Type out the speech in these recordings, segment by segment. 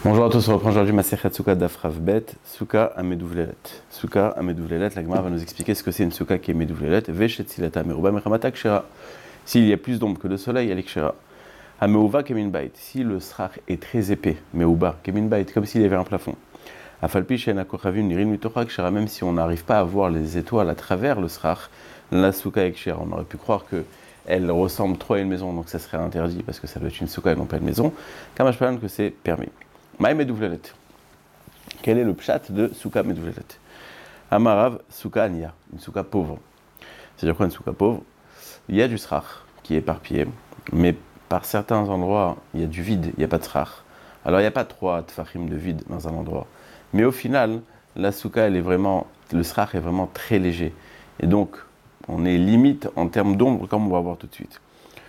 Bonjour à tous, on reprend aujourd'hui Masechet Souka Daf Rav Bet, Souka Ameduvlelet. Souka Ameduvlelet, la Gemara va nous expliquer ce que c'est une Souka qui est Meduvlelet. Veshetzilata Meruba Mechamata Kshera. S'il y a plus d'ombre que de soleil, elle est Kshera. Ameuva Kemin Bait, si le srach est très épais, Meuba Kemin Bait, comme s'il y avait un plafond. Afalpi Shena Kochavim Nirin Mitocha Kshera, même si on n'arrive pas à voir les étoiles à travers le srach, la Souka est Kshera. On aurait pu croire que elle ressemble trop à une maison, donc ça serait interdit parce que ça doit être une souka et non pas une maison. Kamash Palan que c'est permis. Maï Meduvlelet. Quel est le pshat de souka Meduvlelet? Amarav souka ania, une souka pauvre. C'est-à-dire quoi une souka pauvre? Il y a du srach qui est éparpillé, mais par certains endroits, il y a du vide, il n'y a pas de srach. Alors il n'y a pas 3 tfachim de vide dans un endroit. Mais au final, la souka, elle est vraiment, le srach est vraiment très léger. Et donc, on est limite en termes d'ombre, comme on va voir tout de suite.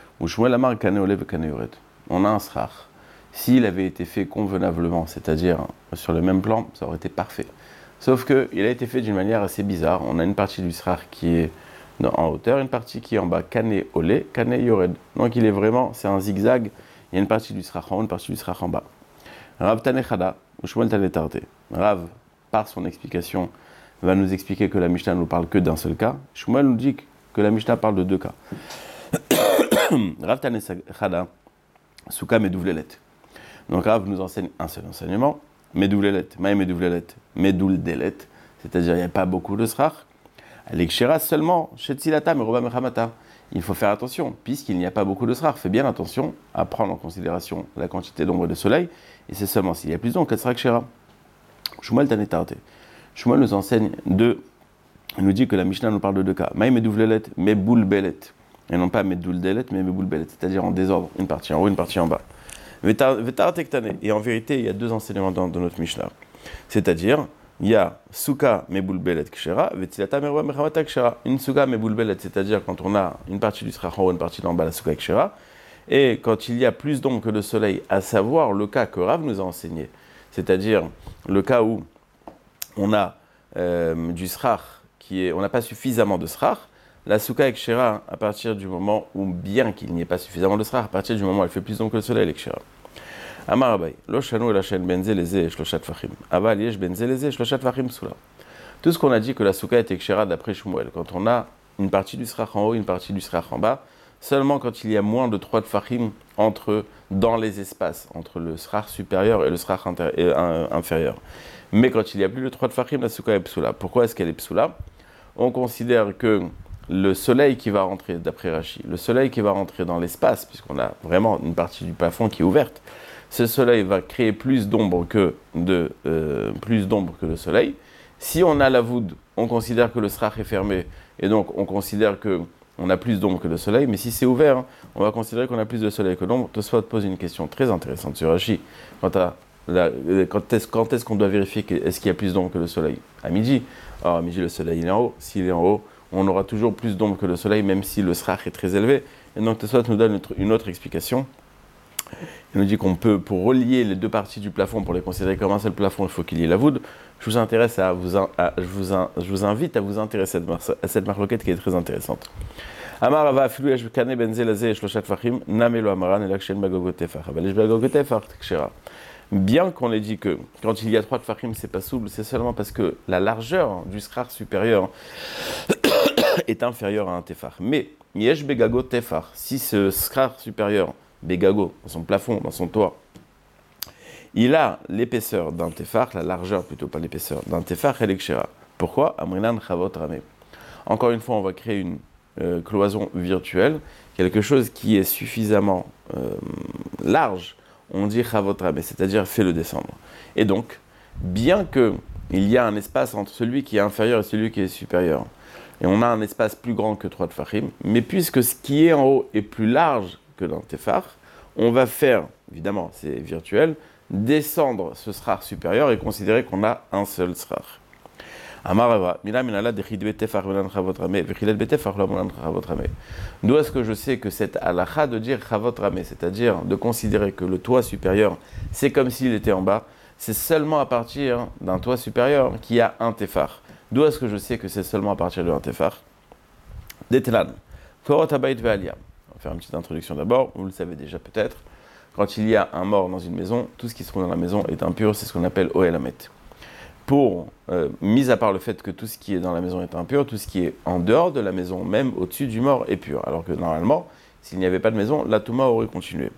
On a un srach. S'il avait été fait convenablement, c'est-à-dire sur le même plan, ça aurait été parfait. Sauf qu'il a été fait d'une manière assez bizarre. On a une partie du srach qui est en hauteur, une partie qui est en bas. Kane olé, kane yored. Donc il est vraiment, c'est un zigzag. Il y a une partie du srach en haut, une partie du srach en bas. Rav Tanechada, ou Shmuel Tanetarte. Rav, par son explication, va nous expliquer que la Mishnah ne nous parle que d'un seul cas. Shmuel nous dit que la Mishnah parle de 2 cas. Rav Tanechada, Souka Meduvlelet. Donc Rav nous enseigne un seul enseignement. Meduvlelet, Maï Meduvlelet, Meduldelet. C'est-à-dire il n'y a pas beaucoup de srach. Alekshera seulement, Shetzilata Meruba Mechamata. Il faut faire attention, puisqu'il n'y a pas beaucoup de srach. Fais bien attention à prendre en considération la quantité d'ombre et de soleil. Et c'est seulement s'il y a plus d'ombre qu'elle sera kshera. Shmuel Tanetarte. Shmuel nous enseigne il nous dit que la Mishnah nous parle de 2 cas. Maï Meduvlelet, Mebulbelet. Et non pas Meduldelet, mais Mebulbelet. C'est-à-dire en désordre, une partie en haut, une partie en bas. Et en vérité, il y a 2 enseignements dans notre Mishnah. C'est-à-dire, il y a Souka Mebulbelet Kshera, Vetzilata Meruba Mechamata Kshera. Une Souka Mebulbelet, c'est-à-dire quand on a une partie du srach en haut, une partie en bas, la Souka Kshera. Et quand il y a plus d'ombre que de soleil, à savoir le cas que Rav nous a enseigné, c'est-à-dire le cas où on a du srach on n'a pas suffisamment de srach, la souka est kshera à partir du moment où, bien qu'il n'y ait pas suffisamment de srach, à partir du moment où elle fait plus d'ombre que le soleil, elle est kshera. Amar Abaye, lo shanu la shen benze leze shloshat fachim. Aval yesh benze leze shloshat fachim soula. Tout ce qu'on a dit que la souka était kshera d'après Shmuel, quand on a une partie du srach en haut, une partie du srach en bas, seulement quand il y a moins de 3 tfachim dans les espaces, entre le srach supérieur et le srach inférieur. Mais quand il y a plus de 3 tfachim, la souka est psoula. Pourquoi est-ce qu'elle est psoula? On considère que le soleil qui va rentrer, d'après Rashi, le soleil qui va rentrer dans l'espace, puisqu'on a vraiment une partie du plafond qui est ouverte, ce soleil va créer plus d'ombre que le soleil. Si on a la voûte, on considère que le srach est fermé, et donc on considère qu'on a plus d'ombre que le soleil, mais si c'est ouvert, on va considérer qu'on a plus de soleil que d'ombre. Tosfot pose une question très intéressante sur Rashi, quand est-ce qu'on doit vérifier est-ce qu'il y a plus d'ombre que le soleil? À midi. Alors à midi, le soleil il est en haut. S'il est en haut, on aura toujours plus d'ombre que le soleil, même si le srach est très élevé. Et donc Tosfot nous donne une autre explication. Il nous dit qu'on peut, pour relier les 2 parties du plafond, pour les considérer comme un seul plafond, il faut qu'il y ait la voûte. Je vous invite à vous intéresser à cette marloquette qui est très intéressante. Amar Rava afilu yesh kane benze laze shloshat fachim namelo amaran elakshen bagogotefach avalish bagogotefach kshera. Bien qu'on ait dit que quand il y a 3 tfachim, c'est pas souple, c'est seulement parce que la largeur du srach supérieur est inférieure à un tefach. Mais yesh begago tefach, si ce srach supérieur, begago, dans son plafond, dans son toit, il a l'épaisseur d'un tefach, la largeur plutôt, pas l'épaisseur, d'un tefach, elle est kshera. Pourquoi? Amrinan chavot rame. Encore une fois, on va créer une cloison virtuelle, quelque chose qui est suffisamment large, on dit chavot rame, c'est-à-dire fais-le descendre. Et donc, bien qu'il y a un espace entre celui qui est inférieur et celui qui est supérieur, et on a un espace plus grand que 3 tfachim, mais puisque ce qui est en haut est plus large que dans tefach, on va faire, évidemment c'est virtuel, descendre ce srach supérieur et considérer qu'on a un seul srach. Amarava, mina minala dechidbe tefach menan chavot rame, vechilet betefach lo menan chavot rame. D'où est-ce que je sais que cette halakha de dire chavot rame, c'est-à-dire de considérer que le toit supérieur, c'est comme s'il était en bas, c'est seulement à partir d'un toit supérieur qui a un tefach. D'où est-ce que je sais que c'est seulement à partir d'un tefach? Detelan, korot habayit ve'aliyah. On va faire une petite introduction d'abord, vous le savez déjà peut-être. quand il y a un mort dans une maison, tout ce qui se trouve dans la maison est impur, c'est ce qu'on appelle Ohel Hamet. Mis à part le fait que tout ce qui est dans la maison est impur, tout ce qui est en dehors de la maison, même au-dessus du mort, est pur. Alors que normalement, s'il n'y avait pas de maison, la Touma aurait continué.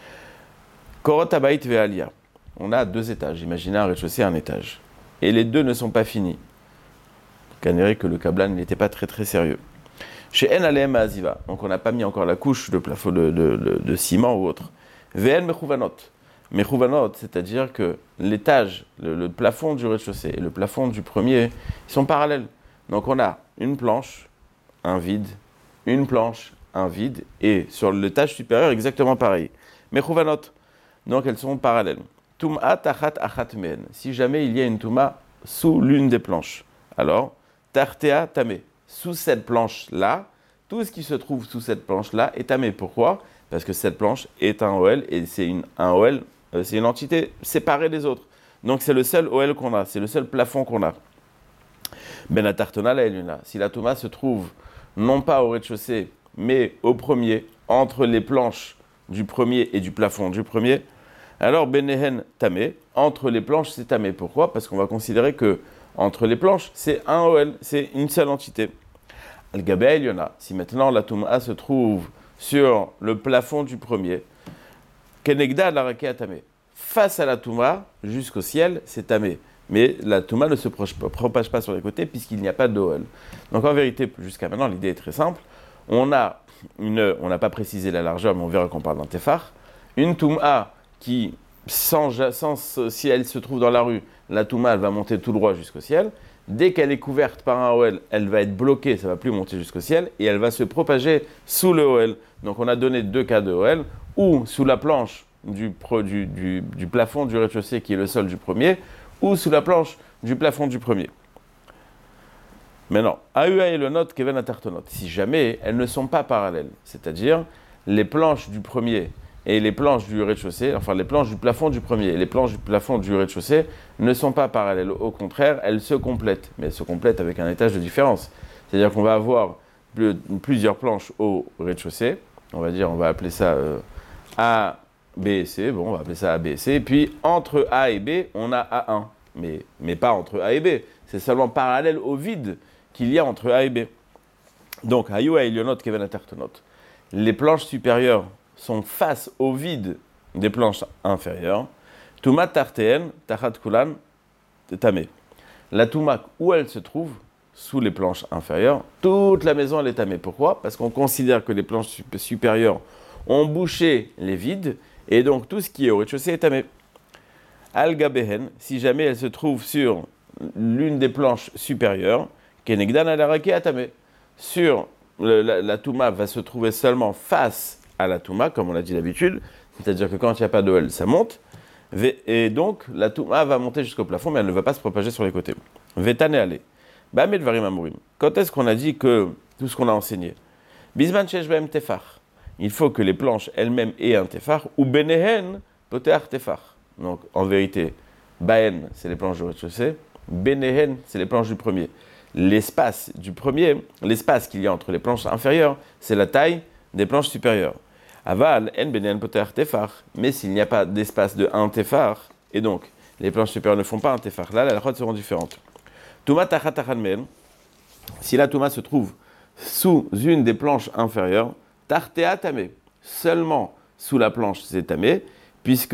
Korot Habayit Ve'Aliyah. On a 2 étages. Imaginez un rez-de-chaussée, un étage. Et les 2 ne sont pas finis. Canéré que le Kabbalah n'était pas très très sérieux. Chez En Aleem Aziva, donc on n'a pas mis encore la couche de plafond de ciment ou autre. Ve'en Mechouvanot. Mechouvanot, c'est-à-dire que l'étage, le plafond du rez-de-chaussée et le plafond du premier, ils sont parallèles. Donc on a une planche, un vide, une planche, un vide, et sur l'étage supérieur, exactement pareil. Mechouvanot, donc elles sont parallèles. Tum'a tachat achat men. Si jamais il y a une Touma sous l'une des planches, alors, tartea tamé. Sous cette planche-là, tout ce qui se trouve sous cette planche-là est tamé. Pourquoi ? Parce que cette planche est un OL, et c'est une entité séparée des autres. Donc c'est le seul OL qu'on a, c'est le seul plafond qu'on a. Benatartona la eluna. Si la Touma se trouve non pas au rez-de-chaussée, mais au premier, entre les planches du premier et du plafond du premier, alors benehen tamé, entre les planches c'est tamé. Pourquoi ? Parce qu'on va considérer que entre les planches c'est un OL, c'est une seule entité. Al-Gabé Eliona, si maintenant la Touma se trouve sur le plafond du premier, Kenegda la Rakea tamé, face à la Touma, jusqu'au ciel, c'est tamé. Mais la Touma ne se propage pas sur les côtés puisqu'il n'y a pas d'OL. Donc en vérité, jusqu'à maintenant, l'idée est très simple. On n'a pas précisé la largeur, mais on verra qu'on parle d'un Tefar. Une Touma qui, si elle se trouve dans la rue, la Touma, elle va monter tout droit jusqu'au ciel. Dès qu'elle est couverte par un OL, elle va être bloquée, ça ne va plus monter jusqu'au ciel, et elle va se propager sous le OL. Donc on a donné 2 cas de OL, ou sous la planche du plafond du rez-de-chaussée qui est le sol du premier, ou sous la planche du plafond du premier. Maintenant, AUA et le note Keven Atartonot, si jamais elles ne sont pas parallèles, c'est-à-dire les planches du premier et les planches du rez-de-chaussée, enfin les planches du plafond du premier et les planches du plafond du rez-de-chaussée ne sont pas parallèles. Au contraire, elles se complètent, mais elles se complètent avec un étage de différence. C'est-à-dire qu'on va avoir plusieurs planches au rez-de-chaussée, on va appeler ça A, B et C, bon, on va appeler ça A, B et C, et puis entre A et B, on a A1, mais pas entre A et B, c'est seulement parallèle au vide qu'il y a entre A et B. Donc, Hayua Elionot Keven Atartonot, les planches supérieures sont face au vide des planches inférieures. Touma Tarteen, Tachat Kulan, Tamé. La Touma, où elle se trouve, sous les planches inférieures, toute la maison elle est tamée. Pourquoi ? Parce qu'on considère que les planches supérieures ont bouché les vides, et donc tout ce qui est au rez-de-chaussée est tamé. Al-Gabehen, si jamais elle se trouve sur l'une des planches supérieures, Kenegdan al-Arake tamé. Sur la Touma va se trouver seulement face à la Touma, comme on l'a dit d'habitude, c'est-à-dire que quand il n'y a pas de L, ça monte, et donc la Touma va monter jusqu'au plafond, mais elle ne va pas se propager sur les côtés. Vetane ale. Bamed varim amurim. Quand est-ce qu'on a dit que tout ce qu'on a enseigné ? Bisman shesh baem tefar. Il faut que les planches elles-mêmes aient un tefar, ou benehen poteach tefar. Donc en vérité, baen c'est les planches du rez-de-chaussée, benehen c'est les planches du premier. L'espace du premier, l'espace qu'il y a entre les planches inférieures, c'est la taille des planches supérieures. Aval, en benen poter tefar, mais s'il n'y a pas d'espace de 1 tefar, et donc les planches supérieures ne font pas un tefar, là, les halachot seront différentes. Touma tachat tachan men, si la touma se trouve sous une des planches inférieures, tartea tamé, seulement sous la planche c'est tamé, puisque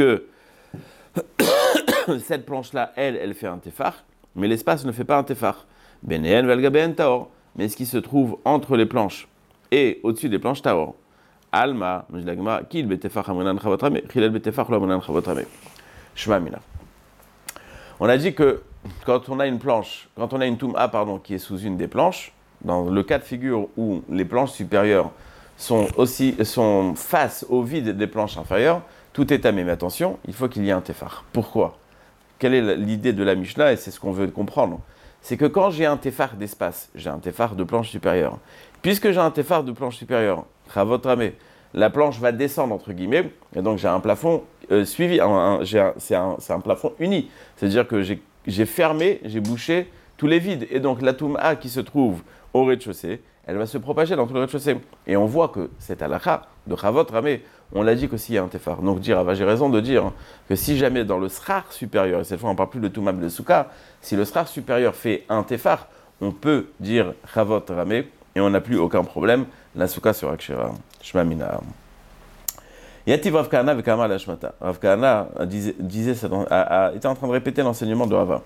cette planche-là, elle fait un tefar, mais l'espace ne fait pas un tefar. Benehen velgaben taor, mais ce qui se trouve entre les planches et au-dessus des planches taor. Alma, mjlagma, kil betefach amunan chavotrame, chilel betefach lo amunan chavotrame. Shma mina. On a dit que quand on a une planche, quand on a une touma, qui est sous une des planches, dans le cas de figure où les planches supérieures sont face au vide des planches inférieures, tout est tamé. Mais attention, il faut qu'il y ait un tefar. Pourquoi ? Quelle est l'idée de la Mishnah, et c'est ce qu'on veut comprendre. C'est que quand j'ai un tefar d'espace, j'ai un tefar de planche supérieure. Puisque j'ai un tefar de planche supérieure, chavot ramé, la planche va descendre entre guillemets, et donc j'ai un plafond suivi, c'est un plafond uni. C'est-à-dire que j'ai fermé, j'ai bouché tous les vides. Et donc la touma qui se trouve au rez-de-chaussée, elle va se propager dans tout le rez-de-chaussée. Et on voit que cette halakha de chavot ramé, on l'a dit qu'aussi il y a un tefar. Donc dire, j'ai raison de dire que si jamais dans le srar supérieur, et cette fois on ne parle plus de Toumab de Souka, si le srar supérieur fait un tefar, on peut dire Chavot Ramé et on n'a plus aucun problème. La Souka sera Kshera. Shema Mina. Yativ Rav Kahana avec Amal Hashmata. Rav Kahana était en train de répéter l'enseignement de Rava.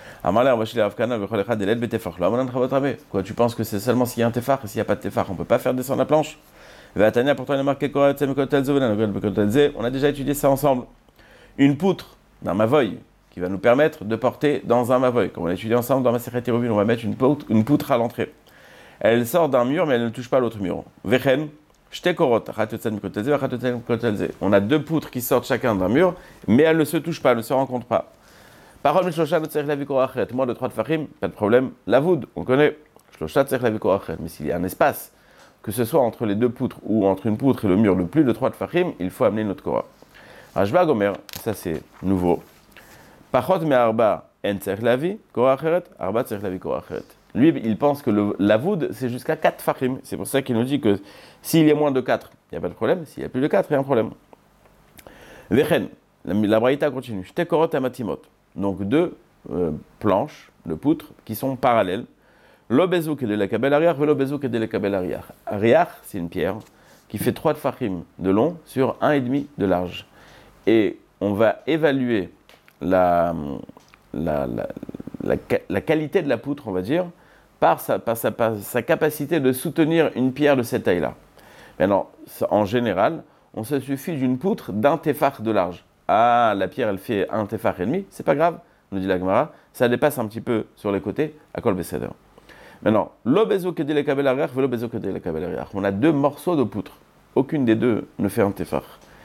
Quoi, tu penses que c'est seulement s'il y a un tefar, et s'il n'y a pas de tefar, on ne peut pas faire descendre la planche? Pourtant, il est marqué on a déjà étudié ça ensemble. Une poutre d'un mavoy qui va nous permettre de porter dans un mavoy. Comme on a étudié ensemble dans ma Masechet Eruvin, on va mettre une poutre à l'entrée. Elle sort d'un mur, mais elle ne touche pas l'autre mur. On a deux poutres qui sortent chacun d'un mur, mais elles ne se touchent pas, elles ne se rencontrent pas. Parole moi de 3 tfachim, pas de problème. La voûte, on connaît. Mais s'il y a un espace, que ce soit entre les deux poutres ou entre une poutre et le mur de plus de 3 tfachim, il faut amener notre korah. Rajba Gomer, ça c'est nouveau. Pachot me arba en tzerich lavi korah acheret, arba tzerich lavi korah acheret. Lui, il pense que la voûte, c'est jusqu'à 4 tfachim. C'est pour ça qu'il nous dit que s'il y a moins de 4, il n'y a pas de problème. S'il y a plus de 4, il y a un problème. Vechen, la braïta continue. Shte korot amatimot. Donc 2 planches de poutres qui sont parallèles. L'obézouk et de la kabel arrière, l'obézouk et de la kabel arrière. Arrière, c'est une pierre qui fait 3 tfachim de long sur 1,5 de large. Et on va évaluer la qualité de la poutre, on va dire, par sa capacité de soutenir une pierre de cette taille-là. Maintenant, en général, on se suffit d'une poutre d'un tefach de large. Ah, la pierre, elle fait 1 tefach et demi, c'est pas grave, nous dit la Gemara, ça dépasse un petit peu sur les côtés, à kol beseder. Maintenant, l'obezo kedé le kabel arrière, l'obezo kedé le kabel arrière. On a 2 morceaux de poutre, aucune des 2 ne fait un tefach.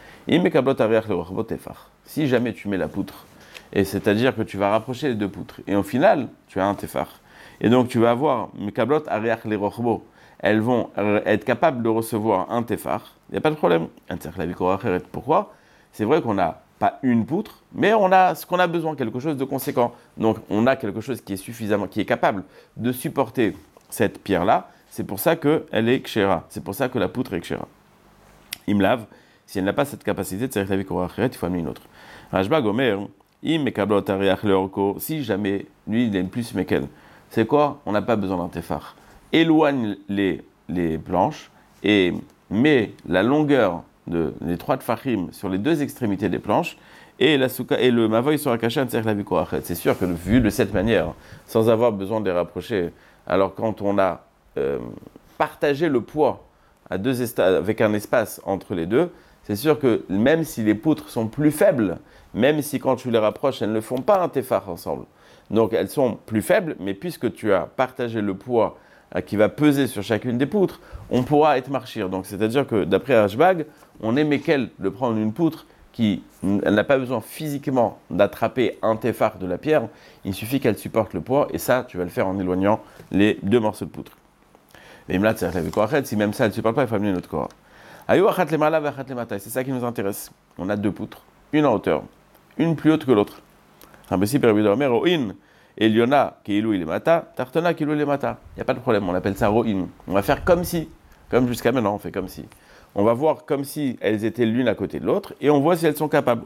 Si jamais tu mets la poutre, et c'est-à-dire que tu vas rapprocher les 2 poutres, et au final, tu as un tefach. Et donc tu vas avoir mes kablot arrière les rochbo, elles vont être capables de recevoir un tefach, il n'y a pas de problème. Pourquoi? C'est vrai qu'on n'a pas une poutre, mais on a ce qu'on a besoin, quelque chose de conséquent. Donc on a quelque chose qui est suffisamment, qui est capable de supporter cette pierre-là. C'est pour ça qu'elle est kshera. C'est pour ça que la poutre est kshera. Imlav, si elle n'a pas cette capacité, il faut amener une autre. Rajba Gomer, si jamais lui il aime plus qu'elle, c'est quoi? On n'a pas besoin d'un tefach. Éloigne les planches et met la longueur des 3 tfachim sur les 2 extrémités des planches et la souka et le mavoy sera caché un tzerich lavi korah acheret. C'est sûr que vu de cette manière, sans avoir besoin de les rapprocher, alors quand on a partagé le poids avec un espace entre les deux, c'est sûr que même si les poutres sont plus faibles, même si quand tu les rapproches, elles ne font pas un tefach ensemble. Donc elles sont plus faibles, mais puisque tu as partagé le poids qui va peser sur chacune des poutres, on pourra être marchir. Donc c'est-à-dire que d'après Rashbag, on est mékel de prendre une poutre elle n'a pas besoin physiquement d'attraper un tefach de la pierre, il suffit qu'elle supporte le poids, et ça, tu vas le faire en éloignant les 2 morceaux de poutre. Si même ça, elle ne supporte pas, il faut amener notre corps. C'est ça qui nous intéresse. On a 2 poutres, une en hauteur, une plus haute que l'autre. Eliona Keilou Ilemata, Tartana Keilou Ilemata. Il n'y a pas de problème, on appelle ça Ro'im. On va faire comme si, comme jusqu'à maintenant, on fait comme si. On va voir comme si elles étaient l'une à côté de l'autre et on voit si elles sont capables.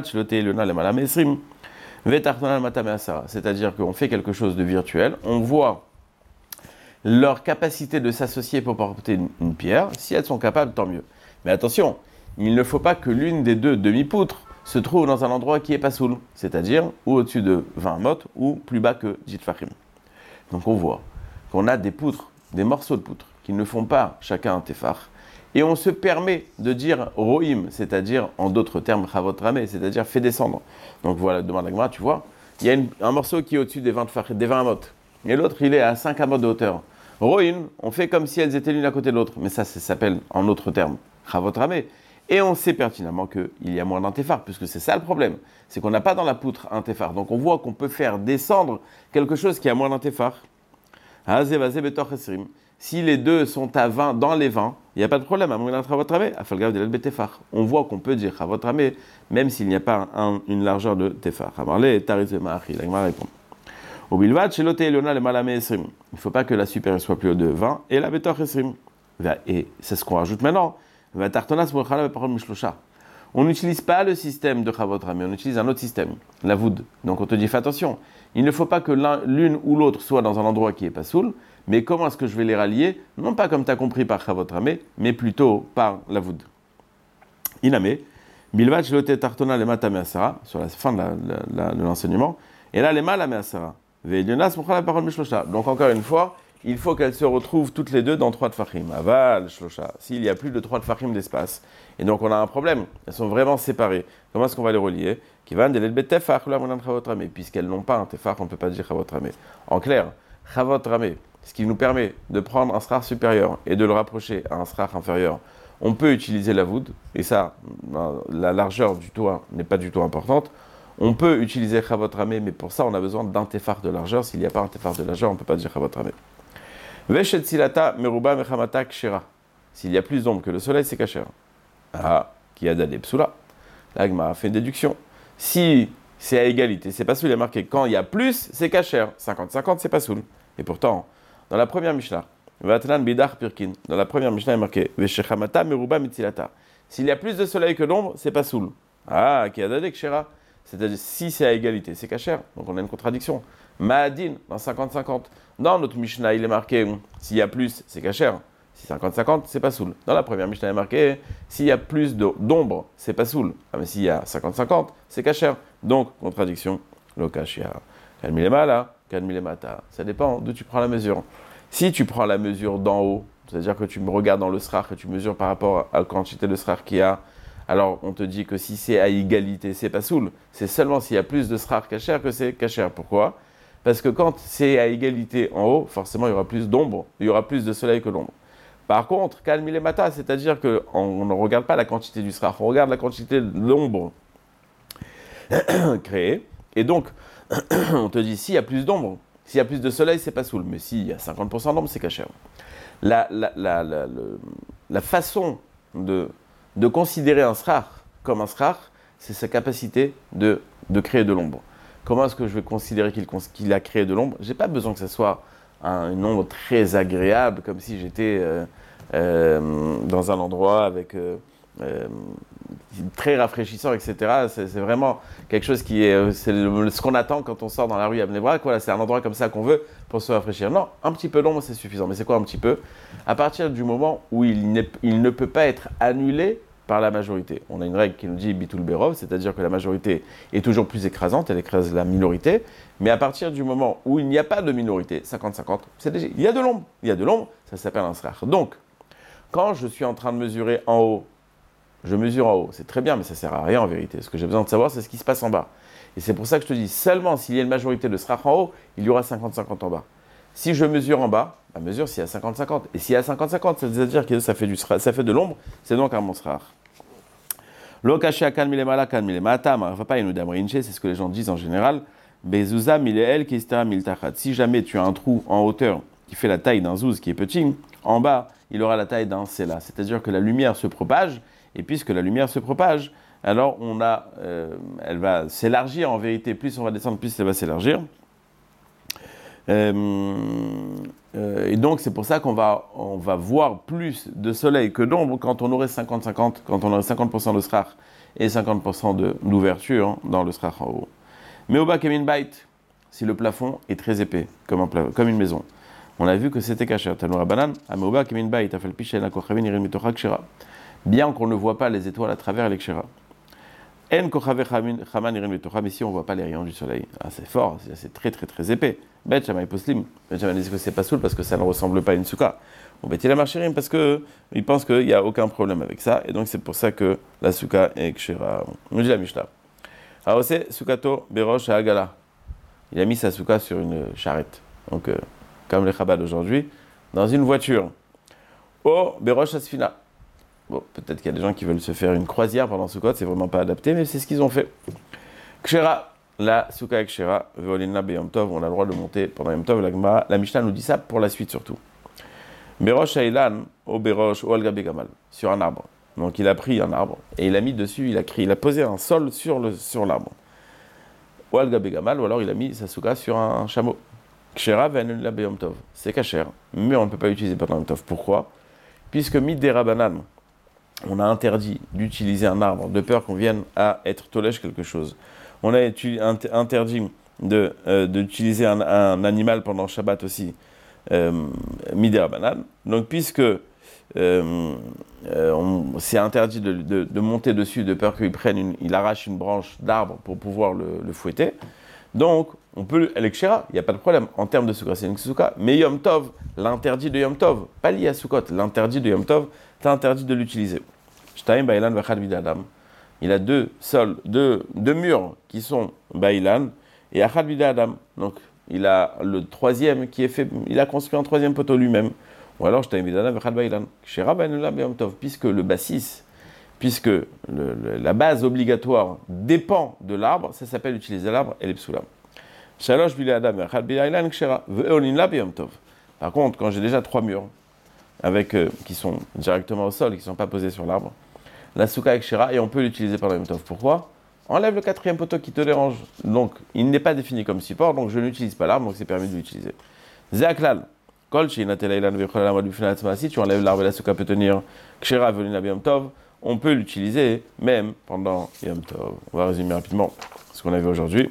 C'est-à-dire qu'on fait quelque chose de virtuel, on voit leur capacité de s'associer pour porter une pierre. Si elles sont capables, tant mieux. Mais attention, il ne faut pas que l'une des 2 demi-poutres se trouve dans un endroit qui est pas soul, c'est-à-dire ou au-dessus de 20 mot ou plus bas que 10 tfachim. Donc on voit qu'on a des poutres, des morceaux de poutres qui ne font pas chacun un tefach, et on se permet de dire ro'im, c'est-à-dire en d'autres termes chavot ramé, c'est-à-dire fait descendre. Donc voilà, demande la Gemara, tu vois, il y a un morceau qui est au-dessus des 20 mot, et l'autre il est à 5 mot de hauteur. Ro'im, on fait comme si elles étaient l'une à côté de l'autre, mais ça s'appelle en d'autres termes chavot ramé. Et on sait pertinemment qu'il y a moins d'un tefar, puisque c'est ça le problème. C'est qu'on n'a pas dans la poutre un tefar. Donc on voit qu'on peut faire descendre quelque chose qui a moins d'un tefar. Si les 2 sont à 20 dans les 20, il n'y a pas de problème. On voit qu'on peut dire même s'il n'y a pas une largeur de tefar. La Gemara répond. Il ne faut pas que la supérieure soit plus haute de 20 et la betor esrim. Et c'est ce qu'on rajoute maintenant. On n'utilise pas le système de Chavot Ramé, on utilise un autre système, la voud. Donc on te dit, fais attention, il ne faut pas que l'une ou l'autre soit dans un endroit qui est pas soul, mais comment est-ce que je vais les rallier? Non pas comme tu as compris par Chavot Ramé, mais plutôt par la voud. Iname, Bilvat Shlote Tartona le Mata Measara, sur la fin de l'enseignement, et là les Mala Measara. Donc encore une fois, il faut qu'elles se retrouvent toutes les deux dans 3 tfachim. Aval, shlosha. S'il y a plus de 3 tfachim d'espace. Et donc on a un problème. Elles sont vraiment séparées. Comment est-ce qu'on va les relier? Puisqu'elles n'ont pas un tefach, on ne peut pas dire chavot ramé. En clair, chavot ramé, ce qui nous permet de prendre un srar supérieur et de le rapprocher à un srar inférieur, on peut utiliser la voud. Et ça, la largeur du toit n'est pas du tout importante. On peut utiliser chavot ramé, mais pour ça, on a besoin d'un tefach de largeur. S'il n'y a pas un tefach de largeur, on ne peut pas dire chavot ramé. Veshet silata meruba mechamata kshera. S'il y a plus d'ombre que le soleil, c'est kasher. Ah, qui a dadé psoula. L'agma a fait une déduction. Si c'est à égalité, c'est pas soul, il est marqué. Quand il y a plus, c'est kasher. 50-50, c'est pas soul. Et pourtant, dans la première Mishnah, Vatlan bidar pirkin, dans la première Mishnah, il est marqué Veshechamata meruba mitzilata. S'il y a plus de soleil que d'ombre, c'est pas soul. Ah, qui a dadé kshera. C'est-à-dire, si c'est à égalité, c'est kasher. Donc on a une contradiction. Ma'adin, dans 50-50. Dans notre Mishnah, il est marqué, s'il y a plus, c'est kasher. Si 50-50, c'est pas soul. Dans la première Mishnah, il est marqué, s'il y a plus d'ombre, c'est pas soul. Ah, mais s'il y a 50-50, c'est kasher. Donc, contradiction. Lokashia. Kalmilema là, kalmilemata. Ça dépend d'où tu prends la mesure. Si tu prends la mesure d'en haut, c'est-à-dire que tu me regardes dans le srar et tu mesures par rapport à la quantité de srar qu'il y a, alors on te dit que si c'est à égalité, c'est pas soul. C'est seulement s'il y a plus de srar kasher que c'est kasher. Pourquoi? Parce que quand c'est à égalité en haut, forcément il y aura plus d'ombre, il y aura plus de soleil que l'ombre. Par contre, kalmilemata, c'est-à-dire qu'on ne regarde pas la quantité du srar, on regarde la quantité de l'ombre créée. Et donc, on te dit, s'il y a plus d'ombre, s'il y a plus de soleil, c'est pas soul. Mais s'il y a 50% d'ombre, c'est kasher. La façon de considérer un srar comme un srar, c'est sa capacité de créer de l'ombre. Comment est-ce que je vais considérer qu'il a créé de l'ombre? Je n'ai pas besoin que ce soit une ombre très agréable, comme si j'étais dans un endroit avec très rafraîchissant, etc. C'est vraiment quelque chose qui est ce qu'on attend quand on sort dans la rue à Bnei Brak. Voilà, c'est un endroit comme ça qu'on veut pour se rafraîchir. Non, un petit peu d'ombre, c'est suffisant. Mais c'est quoi un petit peu? À partir du moment où il ne peut pas être annulé par la majorité. On a une règle qui nous dit bitul berov, c'est-à-dire que la majorité est toujours plus écrasante, elle écrase la minorité, mais à partir du moment où il n'y a pas de minorité, 50-50, il y a de l'ombre, ça s'appelle un srar. Donc, quand je suis en train de mesurer en haut, je mesure en haut, c'est très bien, mais ça ne sert à rien en vérité. Ce que j'ai besoin de savoir, c'est ce qui se passe en bas. Et c'est pour ça que je te dis, seulement s'il y a une majorité de srar en haut, il y aura 50-50 en bas. Si je mesure en bas, la mesure s'il y a 50-50. Et s'il y a 50-50, c'est-à-dire que ça fait de l'ombre, c'est donc un bon srar. Lokashia kalmilemala kalmilemata, marvapa inudamrinche, c'est ce que les gens disent en général. Bezuza mileel kistara miltachat. Si jamais tu as un trou en hauteur qui fait la taille d'un zouz qui est petit, en bas, il aura la taille d'un sela. C'est-à-dire que la lumière se propage, et puisque la lumière se propage, alors elle va s'élargir en vérité. Plus on va descendre, plus elle va s'élargir. Et donc c'est pour ça qu'on va voir plus de soleil que d'ombre quand on aurait 50-50, quand on aurait 50% de srar et 50% d'ouverture dans le srar en haut. Mais au bas kemin bait, si le plafond est très épais, comme une maison. On a vu que c'était kasher. Bien qu'on ne voit pas les étoiles à travers les kshera. Mais si on ne voit pas les rayons du soleil, c'est fort, c'est très très très épais. Bet Shammai Poslim. Bet Shammai dit que c'est pas soul parce que ça ne ressemble pas à une souka. Ou Bet Hillel Marchirim parce qu'il pense qu'il n'y a aucun problème avec ça. Et donc c'est pour ça que la souka est kshera. On dit la Mishnah. Alors c'est soukato berosh ha'agala. Il a mis sa souka sur une charrette. Donc comme les Chabad aujourd'hui, dans une voiture. Oh berosh asfina. Bon, peut-être qu'il y a des gens qui veulent se faire une croisière pendant Sukkot, c'est vraiment pas adapté, mais c'est ce qu'ils ont fait. Kshera, la Souka et Kshera, Veolina Beyom Tov, on a le droit de monter pendant Yom Tov, la Mishnah nous dit ça pour la suite surtout. Berosh Ailan, au Berosh, au Algabe Gamal, sur un arbre. Donc il a pris un arbre, et il a mis dessus, il a posé un sol sur l'arbre. Au Algabe Gamal, ou alors il a mis sa Souka sur un chameau. Kshera, Veolina Beyom Tov, c'est kasher, mais on ne peut pas l'utiliser pendant Yom Tov. Pourquoi? Puisque Midera Banan, on a interdit d'utiliser un arbre de peur qu'on vienne à être tolèche quelque chose. On a interdit d'utiliser un animal pendant Shabbat aussi, Midera Banane. Donc, puisque c'est interdit de monter dessus de peur qu'il arrache une branche d'arbre pour pouvoir le fouetter. Donc, on peut Elekshera, il n'y a pas de problème. En termes de Souka, c'est une Souka. Mais Yom Tov, l'interdit de Yom Tov, pas lié à Sukkot, l'interdit de Yom Tov, t'as interdit de l'utiliser. Shtaim Ba'ilan Vachad Vidadam. Il a deux murs qui sont Ba'ilan et Achad Vidadam. Donc, il a le troisième qui est fait, il a construit un troisième poteau lui-même. Ou alors, Shtaim Vidadam Vachad Ba'ilan. Shera Ba'ilan Yom Tov, puisque le bassis, puisque la base obligatoire dépend de l'arbre, ça s'appelle utiliser l'arbre et les psoulam. Shalosh Vidadam Vachad Ba'ilan Shera Ve'olin La Yom Tov. Par contre, quand j'ai déjà 3 murs, qui sont directement au sol, qui ne sont pas posés sur l'arbre, la souka avec Shira, et on peut l'utiliser pendant Yom Tov. Pourquoi? Enlève le quatrième poteau qui te dérange. Donc, il n'est pas défini comme support, donc je n'utilise pas l'arbre, donc c'est permis de l'utiliser. Zeaklal, Kol, si tu enlèves l'arbre et la souka peut tenir Kshira, Velina Yom Tov, on peut l'utiliser même pendant Yom Tov. On va résumer rapidement ce qu'on a vu aujourd'hui.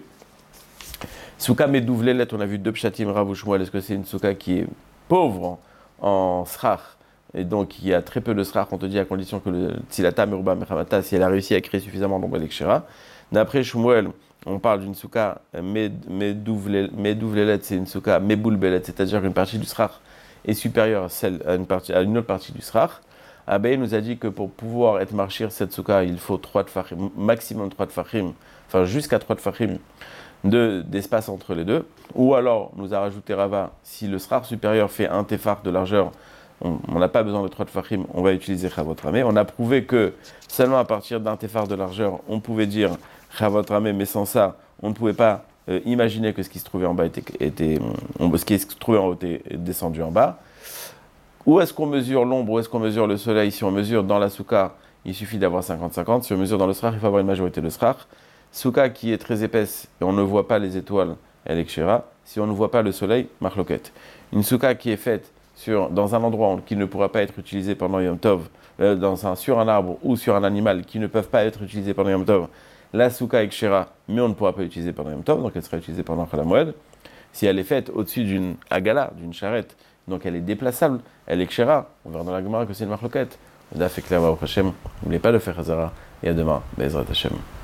Souka Medouvlelet, on a vu 2 pshatim, Rav ou Shmuel. Est-ce que c'est une souka qui est pauvre en srach, et donc il y a très peu de srach, on te dit à condition que le tzilata meruba mechamata, si elle a réussi à créer suffisamment d'ombre lekshera. D'après Shmuel, on parle d'une souka medouvlelet, c'est une souka meboulbelet, c'est-à-dire qu'une partie du srach est supérieure à une autre partie du srach. Abaye nous a dit que pour pouvoir être marchir cette souka, il faut 3 tfachim, maximum 3 tfachim, enfin jusqu'à 3 tfachim d'espace entre les deux. Ou alors, nous a rajouté Rava, si le srach supérieur fait un tefar de largeur, on n'a pas besoin de 3 tfachim, on va utiliser Chavot Ramé. On a prouvé que seulement à partir d'un tefar de largeur, on pouvait dire Chavot Ramé, mais sans ça, on ne pouvait pas imaginer que ce qui se trouvait en bas ce qui se trouvait en haut était descendu en bas. Où est-ce qu'on mesure l'ombre, où est-ce qu'on mesure le soleil? Si on mesure dans la souka, il suffit d'avoir 50-50. Si on mesure dans le srach, il faut avoir une majorité de srach. Souka qui est très épaisse et on ne voit pas les étoiles, elle est kshera. Si on ne voit pas le soleil, marloquette. Une souka qui est faite dans un endroit qui ne pourra pas être utilisé pendant Yom Tov, sur un arbre ou sur un animal qui ne peuvent pas être utilisés pendant Yom Tov, la souka est kshera, mais on ne pourra pas l'utiliser pendant Yom Tov, donc elle sera utilisée pendant Chol HaMoed. Si elle est faite au-dessus d'une agala, d'une charrette, donc elle est déplaçable, elle est kshera. On verra dans la Gemara que c'est une marloquette. N'oubliez pas de faire Hazara et à demain, Be'ezrat Hashem.